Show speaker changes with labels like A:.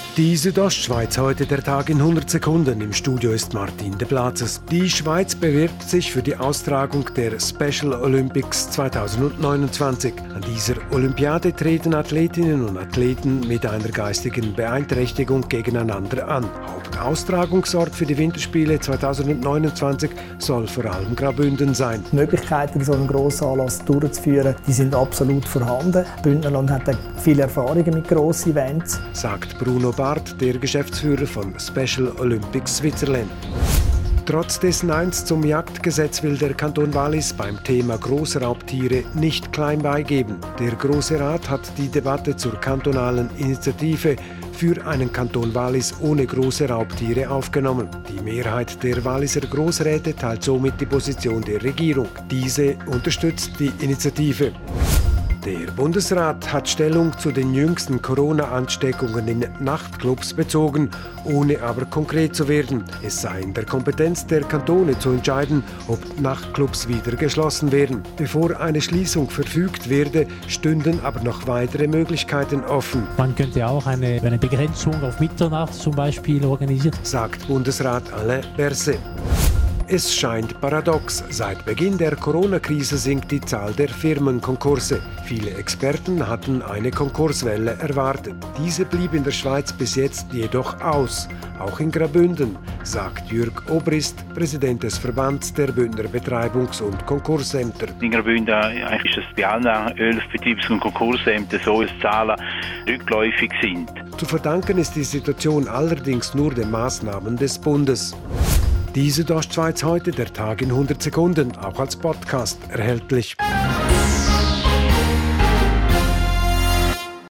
A: Die Südostschweiz, heute der Tag in 100 Sekunden. Im Studio ist Martin de Platzes. Die Schweiz bewirbt sich für die Austragung der Special Olympics 2029. An dieser Olympiade treten Athletinnen und Athleten mit einer geistigen Beeinträchtigung gegeneinander an. Hauptaustragungsort für die Winterspiele 2029 soll vor allem Graubünden sein.
B: Die Möglichkeiten, so einen grossen Anlass durchzuführen, die sind absolut vorhanden. Bündnerland hat viele Erfahrungen mit grossen Events,
A: sagt Bruno Barth, der Geschäftsführer von Special Olympics Switzerland. Trotz des Neins zum Jagdgesetz will der Kanton Wallis beim Thema Grossraubtiere nicht klein beigeben. Der Grosse Rat hat die Debatte zur kantonalen Initiative für einen Kanton Wallis ohne große Raubtiere aufgenommen. Die Mehrheit der Walliser Grossräte teilt somit die Position der Regierung. Diese unterstützt die Initiative. Der Bundesrat hat Stellung zu den jüngsten Corona-Ansteckungen in Nachtclubs bezogen, ohne aber konkret zu werden. Es sei in der Kompetenz der Kantone zu entscheiden, ob Nachtclubs wieder geschlossen werden. Bevor eine Schließung verfügt werde, stünden aber noch weitere Möglichkeiten offen.
C: Man könnte auch eine Begrenzung auf Mitternacht zum Beispiel organisieren,
A: sagt Bundesrat Alain Berset. Es scheint paradox. Seit Beginn der Corona-Krise sinkt die Zahl der Firmenkonkurse. Viele Experten hatten eine Konkurswelle erwartet. Diese blieb in der Schweiz bis jetzt jedoch aus. Auch in Graubünden, sagt Jürg Obrist, Präsident des Verbands der Bündner Betreibungs- und Konkursämter.
D: In Graubünden ist es bei allen 11 Betriebs- und Konkursämtern so, dass die Zahlen rückläufig sind.
A: Zu verdanken ist die Situation allerdings nur den Maßnahmen des Bundes. Die Südostschweiz heute, der Tag in 100 Sekunden, auch als Podcast erhältlich.